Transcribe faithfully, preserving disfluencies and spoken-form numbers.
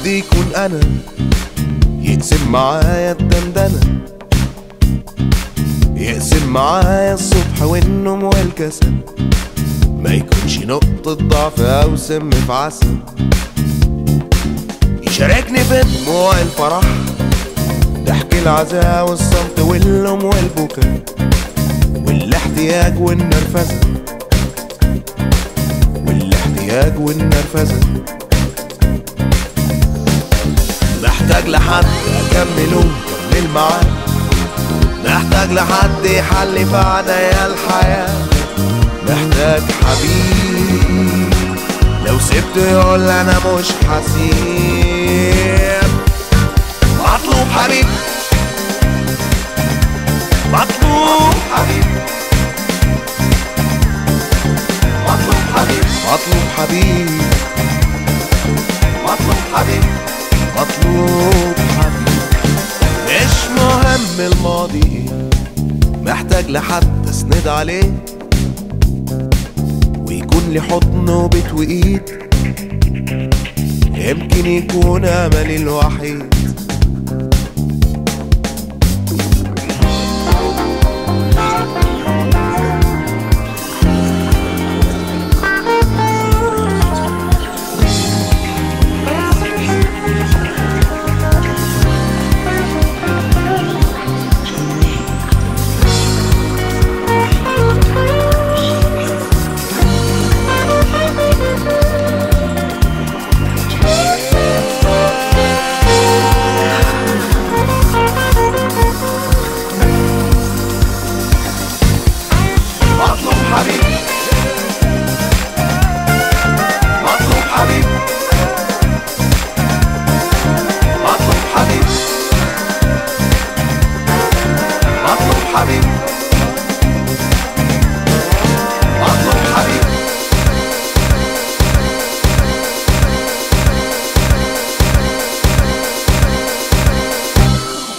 حد يكون انا، يقسم معايا الدندنة، يقسم معايا الصبح والنوم والكسل، ما يكونش نقطة ضعف او سم في عسل. يشاركني في دموع الفرح، ضحك العزاء والصمت واللوم والبكاء والاحتياج والنرفزة، والاحتياج والنرفزة. محتاج لحد اكمله كمل معاه، محتاج لحد يحلي في عنايا الحياة، محتاج حبيب لو سبته يقول انا مش حسيب. مطلوب حبيب، مطلوب حبيب، مطلوب حبيب، مطلوب حبيب، مطلوب حبيب، مطلوب حبيب. مش مهم الماضي ايه، محتاج لحد اسند عليه ويكون لي حضن وبيت وايد، يمكن يكون املي الوحيد. حبيب